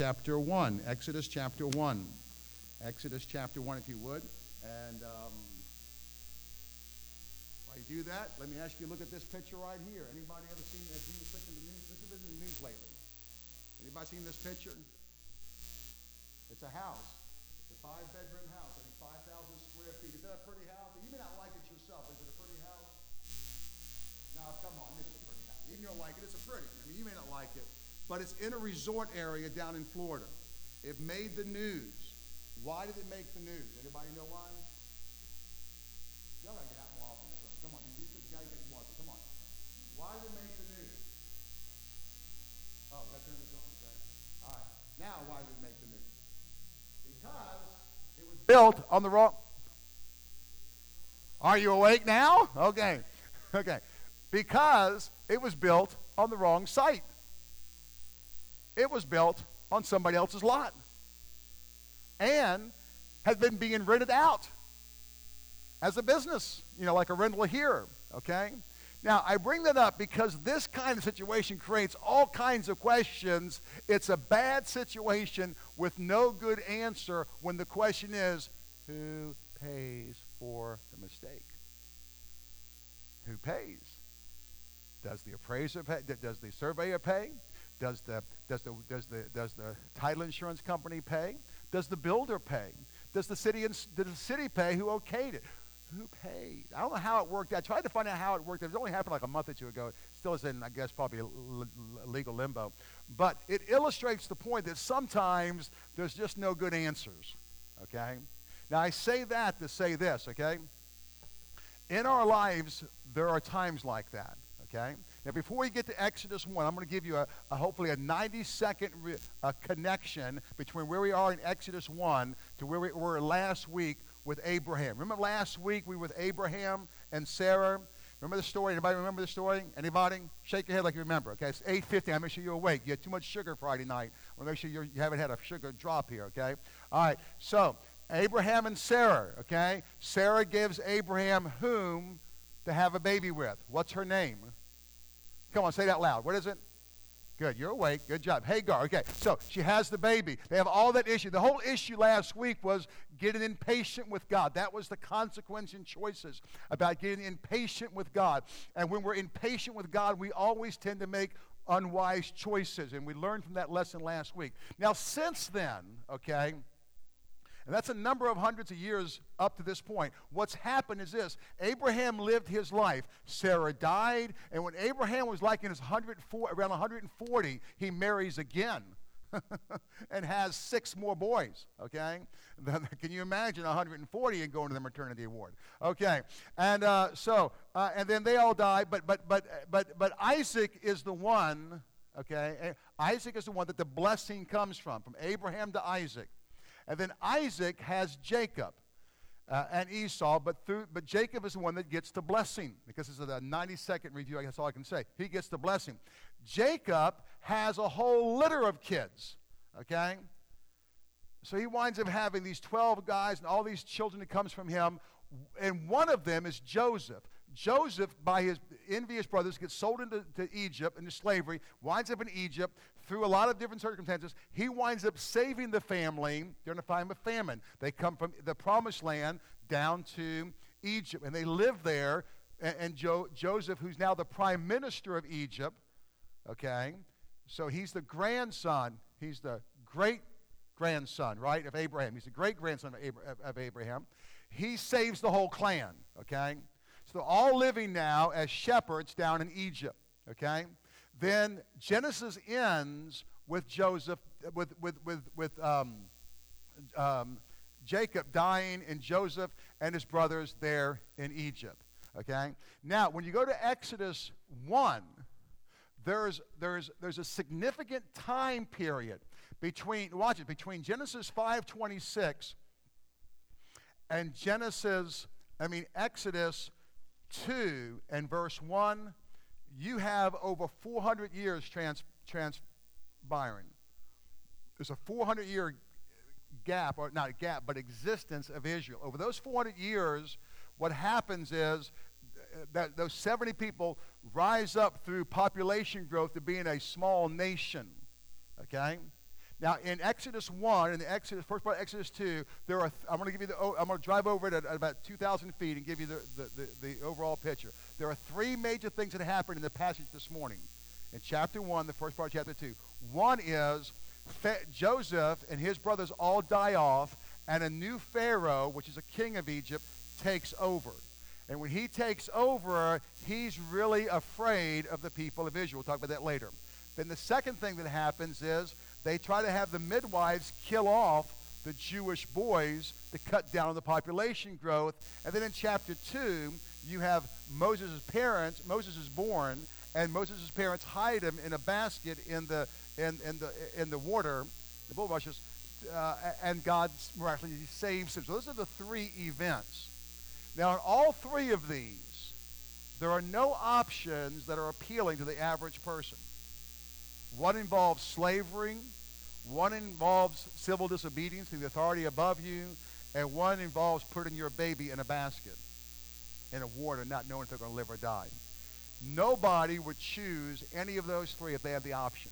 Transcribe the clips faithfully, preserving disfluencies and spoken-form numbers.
chapter one. Exodus chapter one. Exodus chapter one, if you would. And um, while you do that, let me ask you to look at this picture right here. Anybody ever seen, have seen this picture in the news? This has been in the news lately. Anybody seen this picture? It's a house. It's a five-bedroom house. I think five thousand square feet. Is that a pretty house? You may not like it yourself. Is it a pretty house? No, come on. It is a pretty house. Even if you don't like it, it's a pretty. I mean, you may not like it. But it's in a resort area down in Florida. It made the news. Why did it make the news? Anybody know why? Y'all gotta get out more often. Come on, you gotta get more often. Come on. Why did it make the news? Oh, that's in the song, okay? All right. Now, why did it make the news? Because it was built on the wrong. Are you awake now? Okay. Okay. Because it was built on the wrong site. It was built on somebody else's lot and has been being rented out as a business, you know, like a rental here, okay? Now, I bring that up because this kind of situation creates all kinds of questions. It's a bad situation with no good answer when the question is, who pays for the mistake? Who pays? Does the appraiser pay? Does the surveyor pay? Does the does the does the does the title insurance company pay? Does the builder pay? Does the city does the city pay? Who okayed it? Who paid? I don't know how it worked out. I tried to find out how it worked. It only happened like a month or two ago. It still is in, I guess, probably legal limbo. But it illustrates the point that sometimes there's just no good answers. Okay. Now I say that to say this. Okay. In our lives, there are times like that. Okay. Now, before we get to Exodus one, I'm going to give you a, a hopefully a ninety-second re, a connection between where we are in Exodus one to where we were last week with Abraham. Remember last week we were with Abraham and Sarah? Remember the story? Anybody remember the story? Anybody? Shake your head like you remember. Okay, it's eight fifty. I make sure you're awake. You had too much sugar Friday night. I want to make sure you're, you haven't had a sugar drop here, okay? All right, so Abraham and Sarah, okay? Sarah gives Abraham whom to have a baby with. What's her name? Come on, say that loud. What is it? Good. You're awake. Good job. Hagar. Okay. So she has the baby. They have all that issue. The whole issue last week was getting impatient with God. That was the consequence and choices about getting impatient with God. And when we're impatient with God, we always tend to make unwise choices. And we learned from that lesson last week. Now, since then, okay, and that's a number of hundreds of years up to this point. What's happened is this. Abraham lived his life. Sarah died. And when Abraham was like in his one hundred four, around one hundred forty, he marries again and has six more boys. Okay? Can you imagine one hundred forty and going to the maternity ward? Okay. And uh, so, uh, and then they all die. But, but, but, but, but Isaac is the one, okay? Isaac is the one that the blessing comes from, from Abraham to Isaac. And then Isaac has Jacob uh, and Esau, but through but Jacob is the one that gets the blessing because it's a ninety-second review. I guess that's all I can say. He gets the blessing. Jacob has a whole litter of kids, okay? So he winds up having these twelve guys and all these children that comes from him, and one of them is Joseph. Joseph, by his envious brothers, gets sold into to Egypt, into slavery, winds up in Egypt through a lot of different circumstances. He winds up saving the family during a time of famine. They come from the promised land down to Egypt, and they live there. And, and jo- Joseph, who's now the prime minister of Egypt, okay, so he's the grandson, he's the great-grandson, right, of Abraham. He's the great-grandson of, Abra- of Abraham. He saves the whole clan, okay? So they're all living now as shepherds down in Egypt, okay? Then Genesis ends with Joseph, with with with with um, um, Jacob dying and Joseph and his brothers there in Egypt, okay? Now, when you go to Exodus one, there's there's there's a significant time period between watch it between Genesis five twenty-six and Genesis, I mean Exodus two and verse one, you have over four hundred years trans, transpiring. There's a four hundred year gap, or not a gap, but existence of Israel. Over those four hundred years, what happens is that those seventy people rise up through population growth to being a small nation, okay? Now, in Exodus one, in the Exodus, first part of Exodus two, there are, th- I'm going to give you the, o- I'm going to drive over it at, at about two thousand feet and give you the, the, the, the overall picture. There are three major things that happen in the passage this morning. In chapter one, the first part of chapter two. One is Fa- Joseph and his brothers all die off, and a new Pharaoh, which is a king of Egypt, takes over. And when he takes over, he's really afraid of the people of Israel. We'll talk about that later. Then the second thing that happens is they try to have the midwives kill off the Jewish boys to cut down on the population growth. And then in chapter two, you have Moses' parents. Moses is born, and Moses' parents hide him in a basket in the in, in the in the water, the bulrushes, uh, and God miraculously saves him. So those are the three events. Now, in all three of these, there are no options that are appealing to the average person. One involves slavery, one involves civil disobedience to the authority above you, and one involves putting your baby in a basket in a water, not knowing if they're going to live or die. Nobody would choose any of those three if they had the option.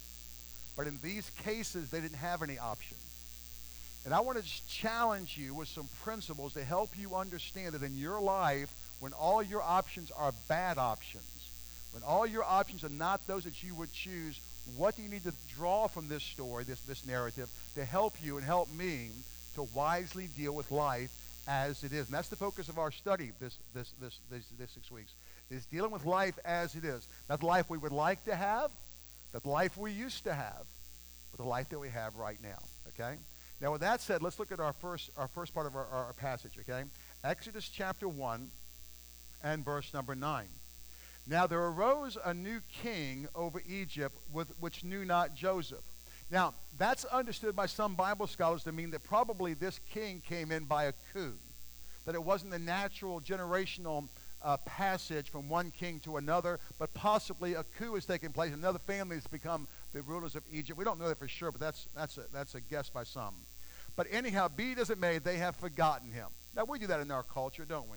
But in these cases, they didn't have any option. And I want to just challenge you with some principles to help you understand that in your life, when all your options are bad options, when all your options are not those that you would choose, what do you need to draw from this story, this, this narrative, to help you and help me to wisely deal with life as it is? And that's the focus of our study this, this, this, this, this six weeks, is dealing with life as it is. Not the life we would like to have, not the life we used to have, but the life that we have right now, okay? Now, with that said, let's look at our first, our first part of our, our passage, okay? Exodus chapter one and verse number nine. Now there arose a new king over Egypt, with, which knew not Joseph. Now, that's understood by some Bible scholars to mean that probably this king came in by a coup, that it wasn't the natural generational uh, passage from one king to another, but possibly a coup has taken place. Another family has become the rulers of Egypt. We don't know that for sure, but that's, that's, a, that's a guess by some. But anyhow, be it as it may, they have forgotten him. Now, we do that in our culture, don't we?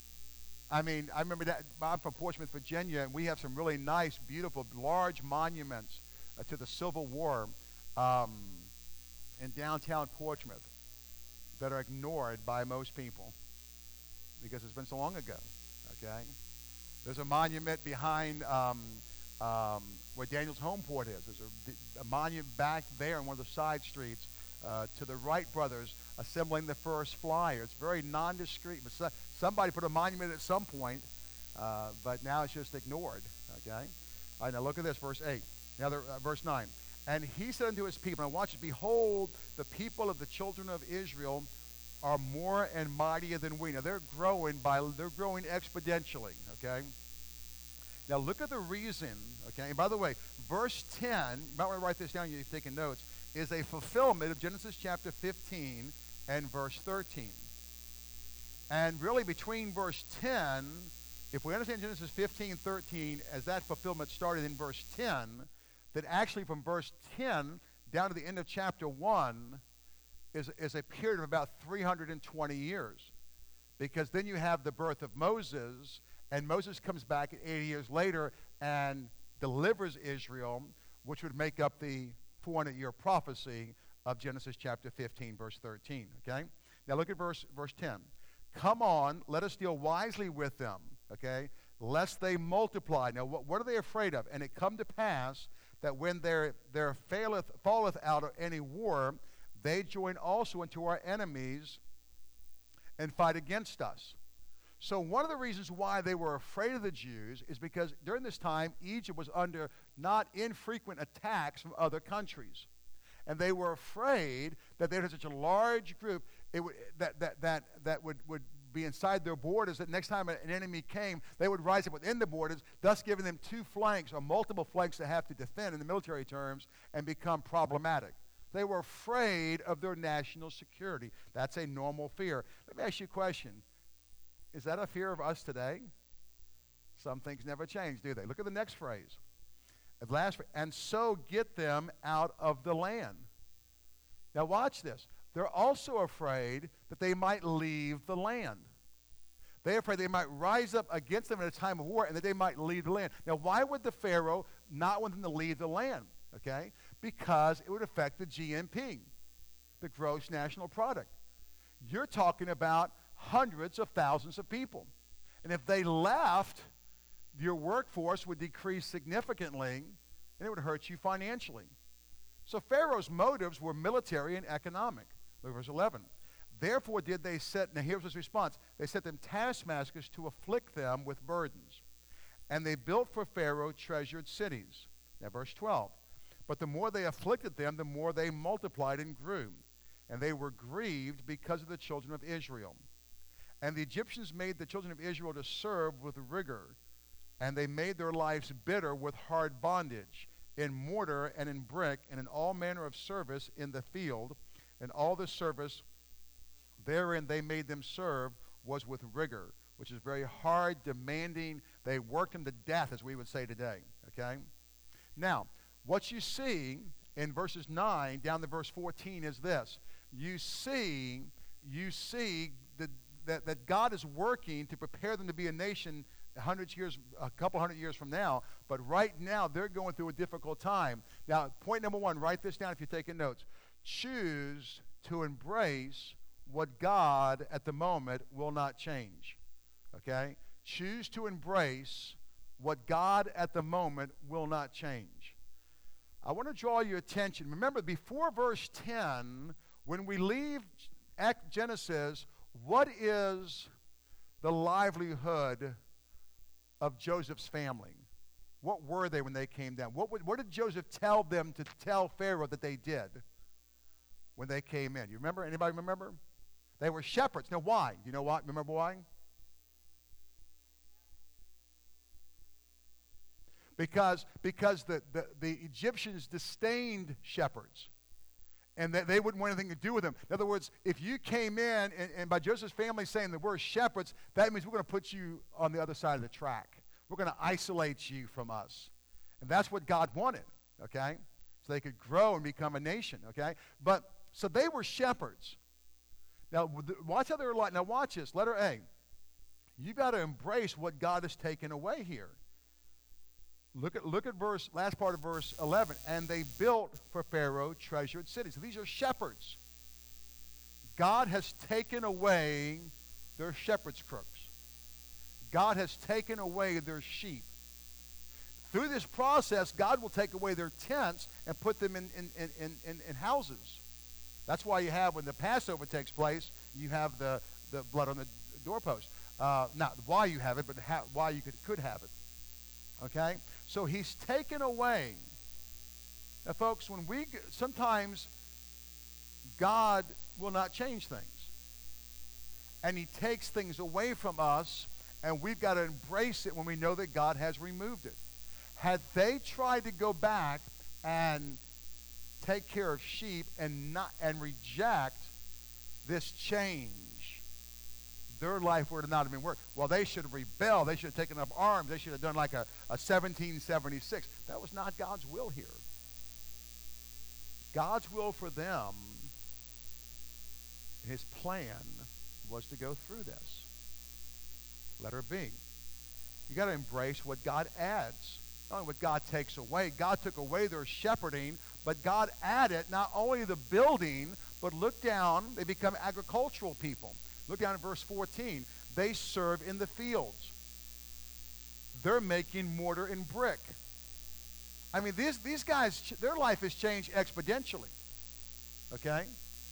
I mean, I remember that I'm from Portsmouth, Virginia, and we have some really nice, beautiful, large monuments uh, to the Civil War um, in downtown Portsmouth that are ignored by most people because it's been so long ago, okay? There's a monument behind um, um, where Daniel's home port is. There's a, a monument back there on one of the side streets uh, to the Wright brothers assembling the first flyer. It's very nondescript, but so, somebody put a monument at some point, uh, but now it's just ignored, okay? All right, now look at this, verse eight. Now, there, uh, verse nine. And he said unto his people, and watch it, behold, the people of the children of Israel are more and mightier than we. Now, they're growing by, they're growing exponentially, okay? Now, look at the reason, okay? And by the way, verse ten, you might want to write this down if you're taking notes, is a fulfillment of Genesis chapter fifteen and verse thirteen. And really between verse ten, if we understand Genesis fifteen, thirteen, as that fulfillment started in verse ten, that actually from verse ten down to the end of chapter one is, is a period of about three hundred twenty years. Because then you have the birth of Moses, and Moses comes back eighty years later and delivers Israel, which would make up the four hundred year prophecy of Genesis chapter fifteen, verse thirteen, okay? Now look at verse, verse ten. Come on, let us deal wisely with them, okay, lest they multiply. Now what, what are they afraid of? And it come to pass that when there, there faileth, falleth out of any war, they join also into our enemies and fight against us. So one of the reasons why they were afraid of the Jews is because during this time, Egypt was under not infrequent attacks from other countries. And they were afraid that there was such a large group it would, that, that, that, that would, would be inside their borders, that next time an enemy came, they would rise up within the borders, thus giving them two flanks or multiple flanks to have to defend in the military terms and become problematic. They were afraid of their national security. That's a normal fear. Let me ask you a question. Is that a fear of us today? Some things never change, do they? Look at the next phrase. The last phrase, and so get them out of the land. Now watch this. They're also afraid that they might leave the land. They're afraid they might rise up against them at a time of war and that they might leave the land. Now why would the Pharaoh not want them to leave the land? Okay? because it would affect the G N P, the gross national product. You're talking about hundreds of thousands of people. And if they left, your workforce would decrease significantly, and it would hurt you financially. So Pharaoh's motives were military and economic. Look at verse eleven. Therefore did they set, now here's his response, they set them taskmasters to afflict them with burdens. And they built for Pharaoh treasured cities. Now verse twelve. But the more they afflicted them, the more they multiplied and grew. And they were grieved because of the children of Israel. And the Egyptians made the children of Israel to serve with rigor. And they made their lives bitter with hard bondage, in mortar and in brick, and in all manner of service in the field. And all the service therein they made them serve was with rigor, which is very hard, demanding. They worked them to death, as we would say today, okay? Now, what you see in verses nine down to verse fourteen is this. You see, you see the, that, that God is working to prepare them to be a nation hundreds years, a couple hundred years from now, but right now they're going through a difficult time. Now, point number one, write this down if you're taking notes. Choose to embrace what God at the moment will not change, okay? Choose to embrace what God at the moment will not change. I want to draw your attention. Remember, before verse ten, when we leave Genesis, what is the livelihood of Joseph's family? What were they when they came down? What, would, what did Joseph tell them to tell Pharaoh that they did when they came in? You remember? Anybody remember? They were shepherds. Now, why? You know what? Remember why? Because, because the, the, the Egyptians disdained shepherds. And that they wouldn't want anything to do with them. In other words, if you came in, and, and by Joseph's family saying that we're shepherds, that means we're going to put you on the other side of the track. We're going to isolate you from us. And that's what God wanted, okay? So they could grow and become a nation, okay? But, so they were shepherds. Now, watch how they're like. Now, watch this. Letter A. You got to embrace what God has taken away here. Look at look at verse last part of verse eleven. And they built for Pharaoh treasured cities. So these are shepherds. God has taken away their shepherd's crooks. God has taken away their sheep. Through this process, God will take away their tents and put them in, in, in, in, in houses. That's why you have, when the Passover takes place, you have the, the blood on the doorpost. Uh, not why you have it, but how, why you could, could have it. Okay? So he's taken away. Now, folks, when we, sometimes God will not change things. And he takes things away from us, and we've got to embrace it when we know that God has removed it. Had they tried to go back and take care of sheep and not and reject this change, their life would not have been worked. Well, they should have rebelled. They should have taken up arms. They should have done like a, a seventeen seventy-six. That was not God's will here. God's will for them, his plan, was to go through this. Letter B. You got to embrace what God adds. Not only what God takes away. God took away their shepherding, but God added not only the building, but look down, they become agricultural people. Look down at verse fourteen. They serve in the fields. They're making mortar and brick. I mean, these, these guys, their life has changed exponentially. Okay?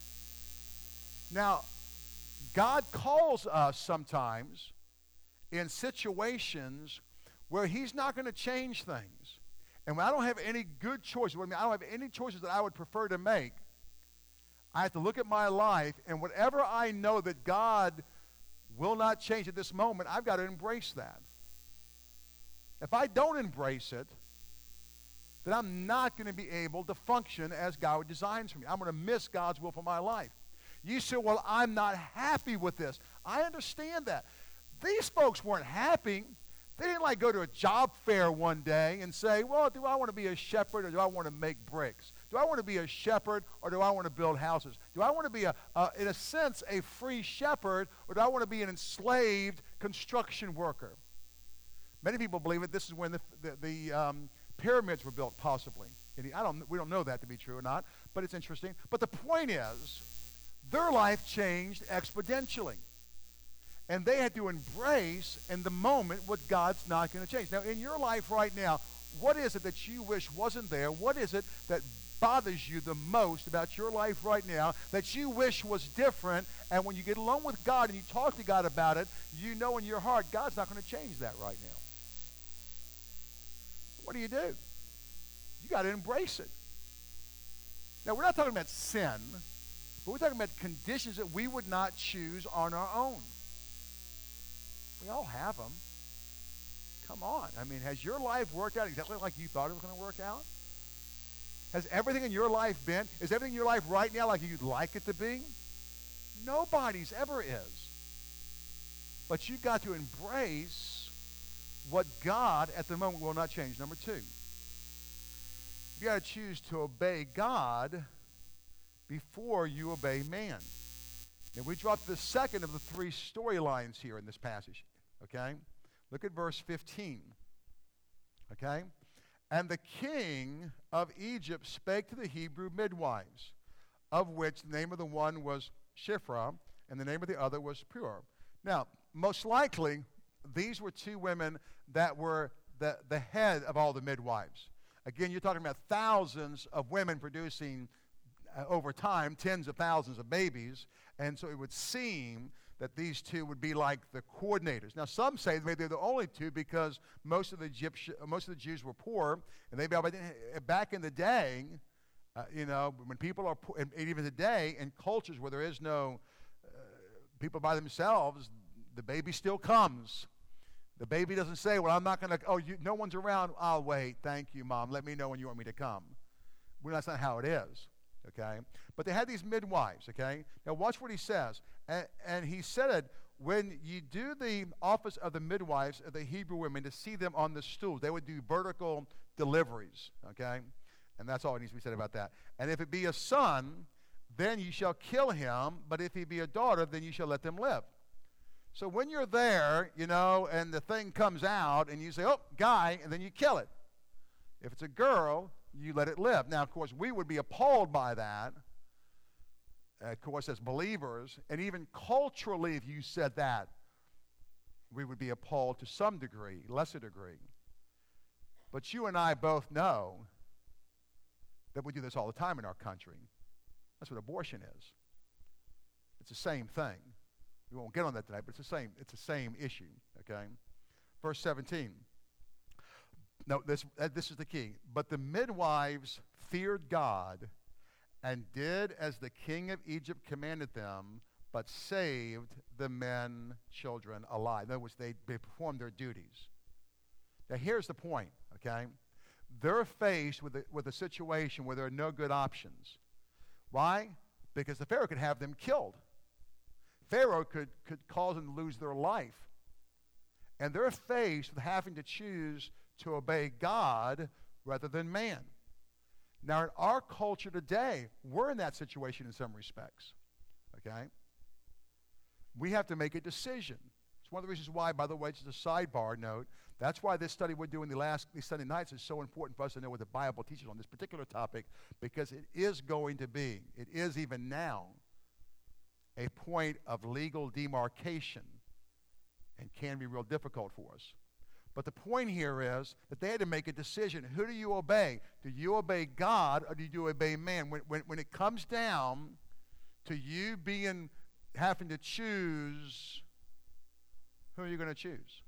Now, God calls us sometimes in situations where he's not going to change things. And when I don't have any good choices, I mean, I don't have any choices that I would prefer to make, I have to look at my life, and whatever I know that God will not change at this moment, I've got to embrace that. If I don't embrace it, then I'm not going to be able to function as God designs for me. I'm going to miss God's will for my life. You say, well, I'm not happy with this. I understand that. These folks weren't happy. They didn't like go to a job fair one day and say, well, do I want to be a shepherd or do I want to make bricks? Do I want to be a shepherd or do I want to build houses? Do I want to be, a, uh, in a sense, a free shepherd or do I want to be an enslaved construction worker? Many people believe that this is when the, the, the um, pyramids were built, possibly, And I don't, we don't know that to be true or not, but it's interesting. But the point is, their life changed exponentially. And they had to embrace in the moment what God's not going to change. Now, in your life right now, what is it that you wish wasn't there? What is it that bothers you the most about your life right now that you wish was different? And when you get alone with God and you talk to God about it, you know in your heart, God's not going to change that right now. What do you do? You got to embrace it. Now, we're not talking about sin, but we're talking about conditions that we would not choose on our own. We all have them. Come on. I mean, has your life worked out exactly like you thought it was going to work out? Has everything in your life been? Is everything in your life right now like you'd like it to be? Nobody's ever is. But you've got to embrace what God at the moment will not change. Number two, you got to choose to obey God before you obey man. Now, we dropped the second of the three storylines here in this passage, okay? Look at verse fifteen, okay? And the king of Egypt spake to the Hebrew midwives, of which the name of the one was Shiphrah, and the name of the other was Puah. Now, most likely, these were two women that were the, the head of all the midwives. Again, you're talking about thousands of women producing uh, over time, tens of thousands of babies, and so it would seem that these two would be like the coordinators. Now, some say maybe they're the only two because most of the Egyptian, most of the Jews were poor, and they back in the day, uh, you know, when people are poor, and even today in cultures where there is no uh, people by themselves, the baby still comes. The baby doesn't say, "Well, I'm not going to." Oh, you, no one's around. I'll wait. Thank you, Mom. Let me know when you want me to come. Well, that's not how it is. Okay, but they had these midwives. Okay, now watch what he says. And, and he said it, when you do the office of the midwives of the Hebrew women to see them on the stools, they would do vertical deliveries, okay? And that's all it needs to be said about that. And if it be a son, then you shall kill him, but if he be a daughter, then you shall let them live. So when you're there, you know, and the thing comes out, and you say, oh, guy, and then you kill it. If it's a girl, you let it live. Now, of course, we would be appalled by that. Uh, of course, as believers, and even culturally, if you said that, we would be appalled to some degree, lesser degree. But you and I both know that we do this all the time in our country. That's what abortion is. It's the same thing. We won't get on that tonight, but it's the same. It's the same issue. Okay, verse seventeen. No, this uh, this is the key. But the midwives feared God, and did as the king of Egypt commanded them, but saved the men, children alive. In other words, they, they performed their duties. Now, here's the point, okay? They're faced with a, with a situation where there are no good options. Why? Because the Pharaoh could have them killed. Pharaoh could, could cause them to lose their life. And they're faced with having to choose to obey God rather than man. Now, in our culture today, we're in that situation in some respects, okay? We have to make a decision. It's one of the reasons why, by the way, just a sidebar note, that's why this study we're doing the last these Sunday nights is so important for us to know what the Bible teaches on this particular topic, because it is going to be, it is even now, a point of legal demarcation and can be real difficult for us. But the point here is that they had to make a decision. Who do you obey? Do you obey God or do you obey man? When, when, when it comes down to you being, having to choose, who are you going to choose?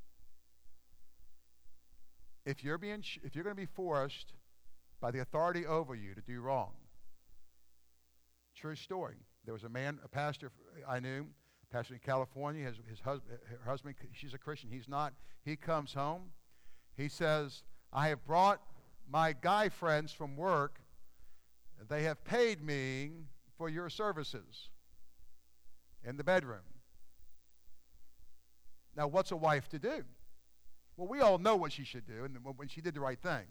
If you're being, if you're going to be forced by the authority over you to do wrong, true story. There was a man, a pastor I knew, pastor in California, his, his husband, her husband, she's a Christian, he's not. He comes home, he says, I have brought my guy friends from work, they have paid me for your services in the bedroom. Now, what's a wife to do? Well, we all know what she should do, and when she did the right thing.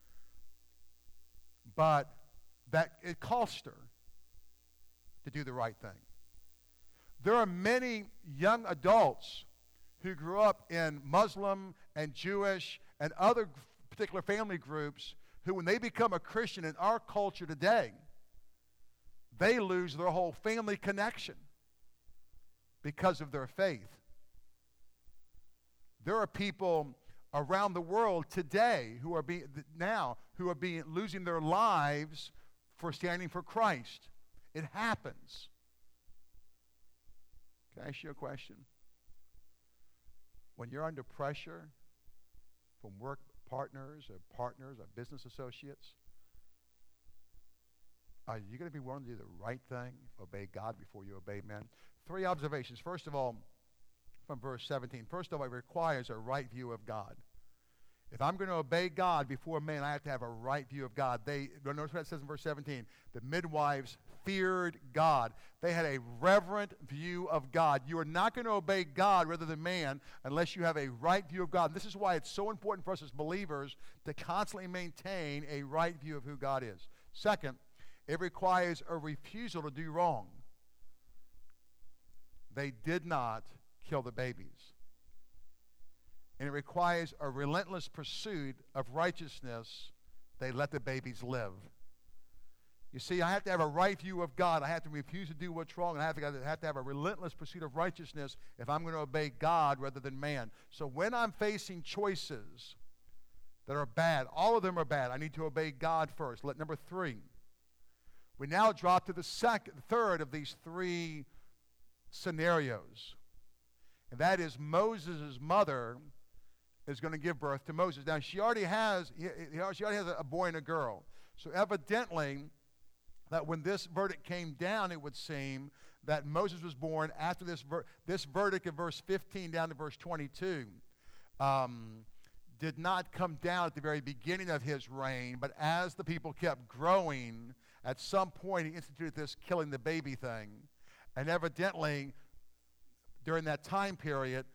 But that it cost her to do the right thing. There are many young adults who grew up in Muslim and Jewish and other particular family groups who, when they become a Christian in our culture today, they lose their whole family connection because of their faith. There are people around the world today who are being now who are being losing their lives for standing for Christ. It happens. Can I ask you a question? When you're under pressure from work partners or partners or business associates, are you going to be willing to do the right thing, obey God before you obey men? Three observations. First of all, from verse seventeen. First of all, it requires a right view of God. If I'm going to obey God before men, I have to have a right view of God. They, notice what it says in verse seventeen. The midwives feared God. They had a reverent view of God. You are not going to obey God rather than man unless you have a right view of God. And this is why it's so important for us as believers to constantly maintain a right view of who God is. Second, it requires a refusal to do wrong. They did not kill the babies. And it requires a relentless pursuit of righteousness. They let the babies live. You see, I have to have a right view of God. I have to refuse to do what's wrong. And I have to, I have to have a relentless pursuit of righteousness if I'm going to obey God rather than man. So when I'm facing choices that are bad, all of them are bad, I need to obey God first. Let, number three, we now drop to the second, third of these three scenarios. And that is Moses' mother is going to give birth to Moses. Now, she already has, she already has a boy and a girl. So evidently, that when this verdict came down, it would seem that Moses was born after this, ver- this verdict in verse fifteen down to verse twenty-two um, did not come down at the very beginning of his reign, but as the people kept growing, at some point he instituted this killing the baby thing. And evidently, during that time period,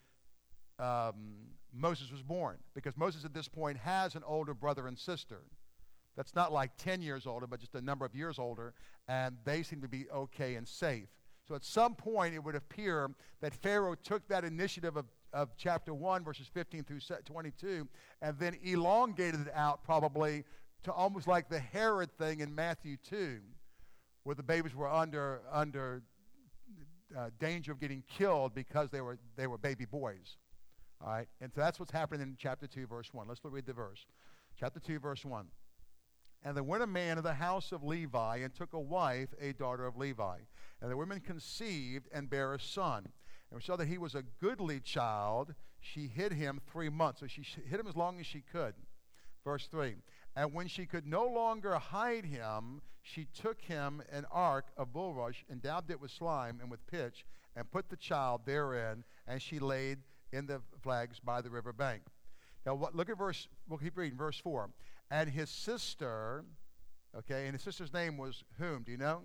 um, Moses was born, because Moses at this point has an older brother and sister. That's not like ten years older, but just a number of years older, and they seem to be okay and safe. So at some point, it would appear that Pharaoh took that initiative of, of chapter one, verses fifteen through twenty-two, and then elongated it out probably to almost like the Herod thing in Matthew two, where the babies were under under uh, danger of getting killed because they were they were baby boys. All right, and so that's what's happening in chapter two, verse one. Let's read the verse. Chapter two, verse one. And there went a man of the house of Levi and took a wife, a daughter of Levi. And the woman conceived and bare a son. And we saw that he was a goodly child. She hid him three months. So she hid him as long as she could. Verse three. And when she could no longer hide him, she took him an ark of bulrush and daubed it with slime and with pitch and put the child therein, and she laid in the flags by the river bank. Now what, look at verse, we'll keep reading, verse four. And his sister, okay, and his sister's name was whom? Do you know?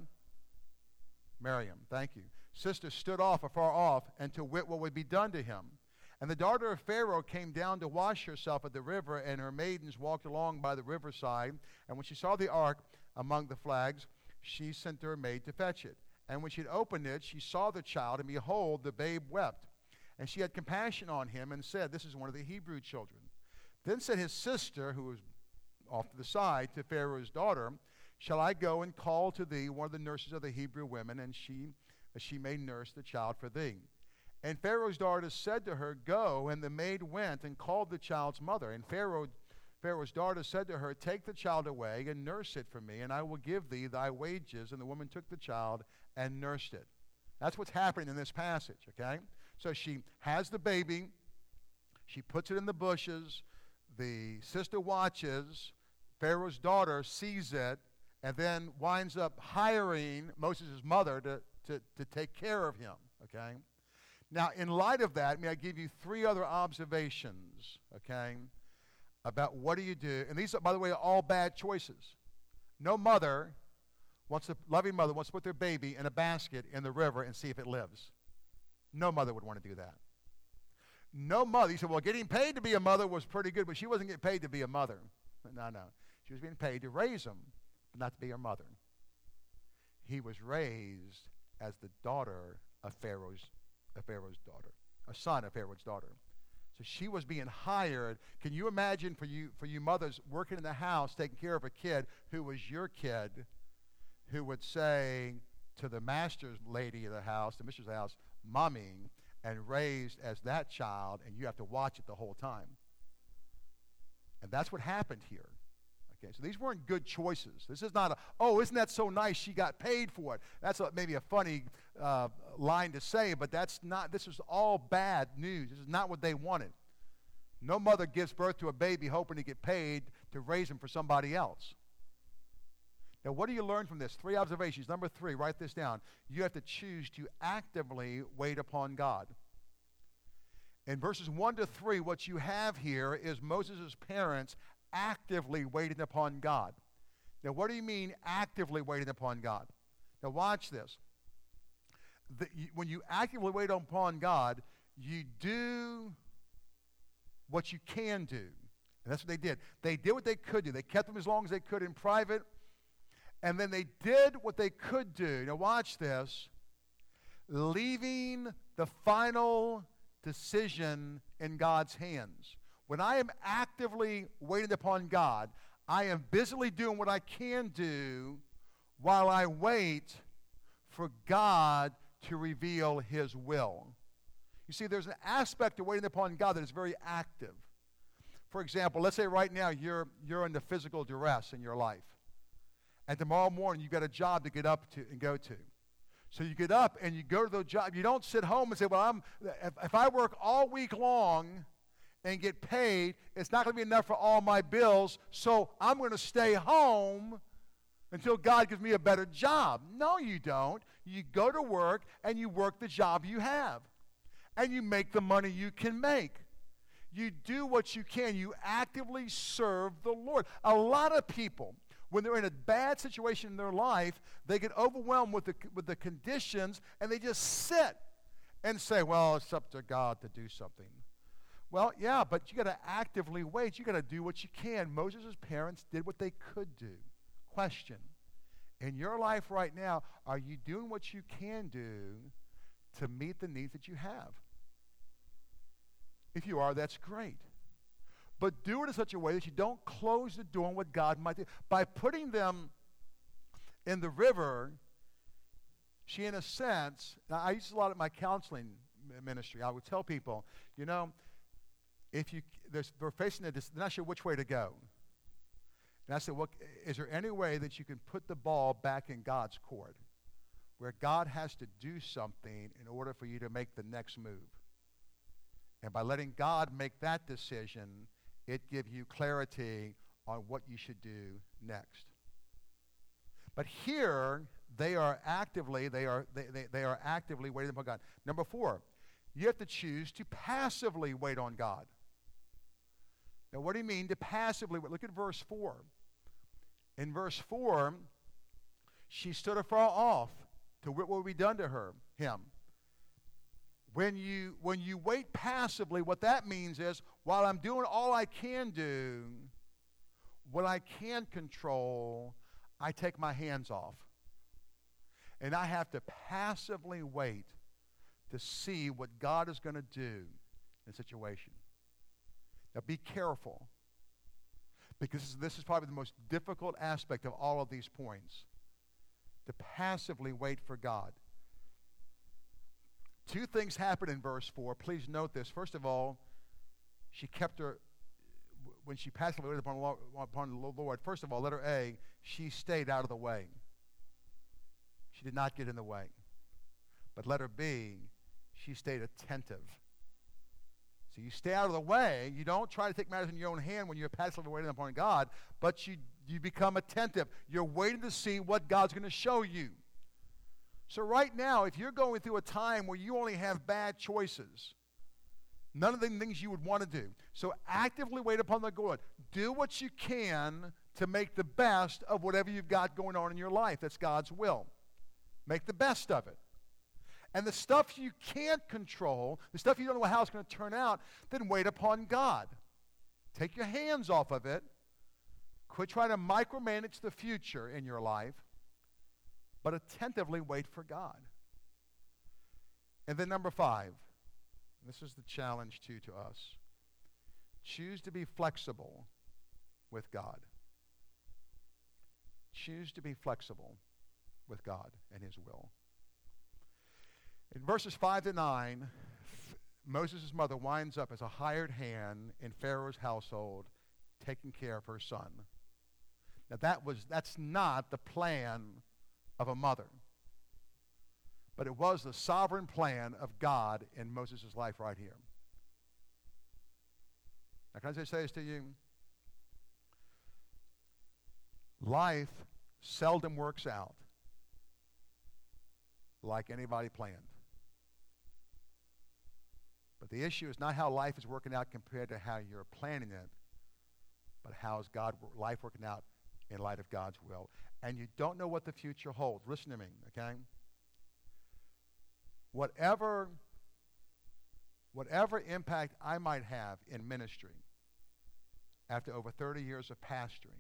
Miriam, thank you. Sister stood off afar off, and to wit what would be done to him. And the daughter of Pharaoh came down to wash herself at the river, and her maidens walked along by the riverside. And when she saw the ark among the flags, she sent her maid to fetch it. And when she had opened it, she saw the child, and behold, the babe wept. And she had compassion on him and said, this is one of the Hebrew children. Then said his sister, who was off to the side, to Pharaoh's daughter, shall I go and call to thee one of the nurses of the Hebrew women, and she, that she may nurse the child for thee? And Pharaoh's daughter said to her, go. And the maid went and called the child's mother. And Pharaoh, Pharaoh's daughter said to her, take the child away and nurse it for me, and I will give thee thy wages. And the woman took the child and nursed it. That's what's happening in this passage, okay? So she has the baby. She puts it in the bushes. The sister watches. Pharaoh's daughter sees it and then winds up hiring Moses' mother to, to, to take care of him, okay? Now, in light of that, may I give you three other observations, okay, about what do you do. And these, are, by the way, are all bad choices. No mother wants a loving mother wants to put their baby in a basket in the river and see if it lives. No mother would want to do that. No mother. You said, well, getting paid to be a mother was pretty good, but she wasn't getting paid to be a mother. No, no. She was being paid to raise him, but not to be her mother. He was raised as the daughter of Pharaoh's, of Pharaoh's daughter, a son of Pharaoh's daughter. So she was being hired. Can you imagine for you for you mothers working in the house, taking care of a kid who was your kid, who would say to the master's lady of the house, the mistress of the house, mommy, and raised as that child, and you have to watch it the whole time. And that's what happened here. Okay, so these weren't good choices. This is not a, oh, isn't that so nice she got paid for it. That's a, maybe a funny uh, line to say, but that's not, this is all bad news. This is not what they wanted. No mother gives birth to a baby hoping to get paid to raise him for somebody else. Now, what do you learn from this? Three observations. Number three, write this down. You have to choose to actively wait upon God. In verses one to three, what you have here is Moses' parents actively waiting upon God. Now, what do you mean actively waiting upon God? Now, watch this. The, you, when you actively wait upon God, you do what you can do. And that's what they did. They did what they could do. They kept them as long as they could in private. And then they did what they could do. Now, watch this. Leaving the final decision in God's hands. When I am actively waiting upon God, I am busily doing what I can do while I wait for God to reveal his will. You see, there's an aspect of waiting upon God that is very active. For example, let's say right now you're, you're under physical duress in your life. And tomorrow morning you've got a job to get up to and go to. So you get up and you go to the job. You don't sit home and say, well, I'm, if, if I work all week long and get paid, it's not going to be enough for all my bills, so I'm going to stay home until God gives me a better job. No, you don't. You go to work and you work the job you have. And you make the money you can make. You do what you can. You actively serve the Lord. A lot of people, when they're in a bad situation in their life, they get overwhelmed with the, with the conditions, and they just sit and say, well, it's up to God to do something. Well, yeah, but you got to actively wait. You got to do what you can. Moses' parents did what they could do. Question, in your life right now, are you doing what you can do to meet the needs that you have? If you are, that's great. But do it in such a way that you don't close the door on what God might do. By putting them in the river, she, in a sense, now I use a lot of my counseling ministry. I would tell people, you know, if you, they're facing a, they're not sure which way to go. And I said, well, is there any way that you can put the ball back in God's court, where God has to do something in order for you to make the next move? And by letting God make that decision, it gives you clarity on what you should do next. But here, they are actively, they are, they, they, they are actively waiting upon God. Number four, you have to choose to passively wait on God. Now, what do you mean to passively wait? Look at verse four. In verse four, she stood afar off to what will be done to her, him. When you, when you wait passively, what that means is, while I'm doing all I can do, what I can control, I take my hands off. And I have to passively wait to see what God is going to do in a situation. Now be careful, because this is, this is probably the most difficult aspect of all of these points, to passively wait for God. Two things happen in verse four. Please note this. First of all, she kept her, when she passively waited upon, upon the Lord, first of all, letter A, she stayed out of the way. She did not get in the way. But letter B, she stayed attentive. So you stay out of the way. You don't try to take matters in your own hand when you're passively waiting upon God, but you, you become attentive. You're waiting to see what God's going to show you. So right now, if you're going through a time where you only have bad choices, none of the things you would want to do, so actively wait upon the Lord. Do what you can to make the best of whatever you've got going on in your life. That's God's will. Make the best of it. And the stuff you can't control, the stuff you don't know how it's going to turn out, then wait upon God. Take your hands off of it. Quit trying to micromanage the future in your life, but attentively wait for God. And then number five, this is the challenge too to us. Choose to be flexible with God. Choose to be flexible with God and his will. In verses five to nine, Moses' mother winds up as a hired hand in Pharaoh's household, taking care of her son. Now that was that's not the plan of a mother. But it was the sovereign plan of God in Moses' life right here. Now can I just say this to you? Life seldom works out like anybody planned. But the issue is not how life is working out compared to how you're planning it, but how is God life working out in light of God's will. And you don't know what the future holds. Listen to me, okay? Whatever, whatever impact I might have in ministry after over thirty years of pastoring,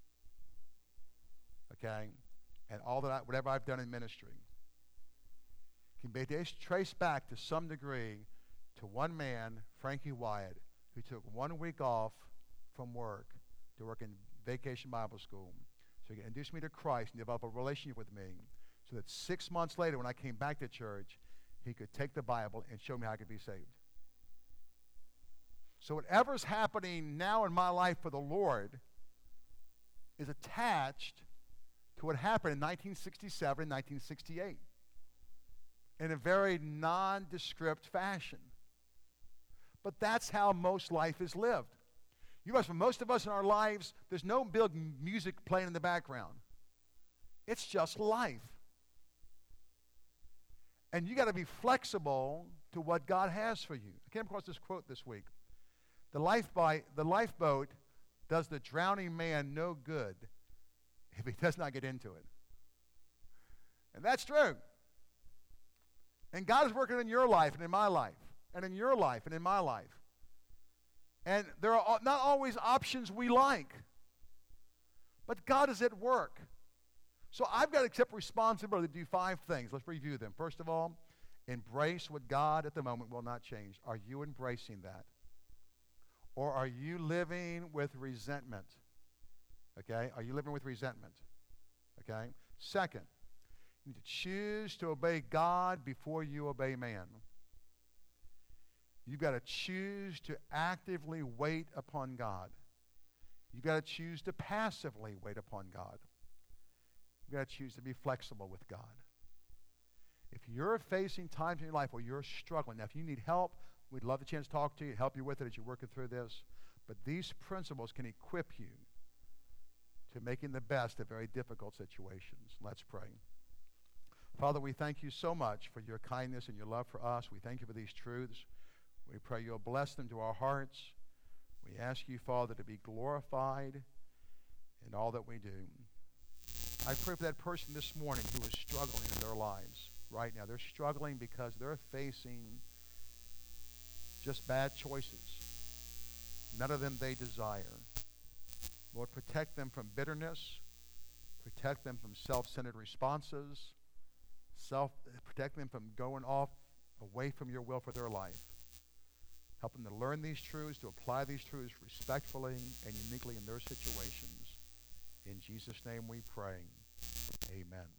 okay, and all that, I, whatever I've done in ministry, can be traced back to some degree to one man, Frankie Wyatt, who took one week off from work to work in Vacation Bible School so he could introduce me to Christ and develop a relationship with me so that six months later when I came back to church, he could take the Bible and show me how I could be saved. So whatever's happening now in my life for the Lord is attached to what happened in nineteen sixty-seven and nineteen sixty-eight in a very nondescript fashion. But that's how most life is lived. You guys, for most of us in our lives, there's no big music playing in the background. It's just life. And you got to be flexible to what God has for you. I came across this quote this week. The lifeboat, the lifeboat does the drowning man no good if he does not get into it. And that's true. And God is working in your life and in my life and in your life and in my life. And there are not always options we like. But God is at work. So I've got to accept responsibility to do five things. Let's review them. First of all, embrace what God at the moment will not change. Are you embracing that? Or are you living with resentment? Okay? Are you living with resentment? Okay? Second, you need to choose to obey God before you obey man. You've got to choose to actively wait upon God. You've got to choose to passively wait upon God. You've got to choose to be flexible with God. If you're facing times in your life where you're struggling, now if you need help, we'd love the chance to talk to you, help you with it as you're working through this. But these principles can equip you to making the best of very difficult situations. Let's pray. Father, we thank you so much for your kindness and your love for us. We thank you for these truths. We pray you'll bless them to our hearts. We ask you, Father, to be glorified in all that we do. I pray for that person this morning who is struggling in their lives right now. They're struggling because they're facing just bad choices. None of them they desire. Lord, protect them from bitterness. Protect them from self-centered responses. Self, protect them from going off away from your will for their life. Help them to learn these truths, to apply these truths respectfully and uniquely in their situations. In Jesus' name we pray. Amen.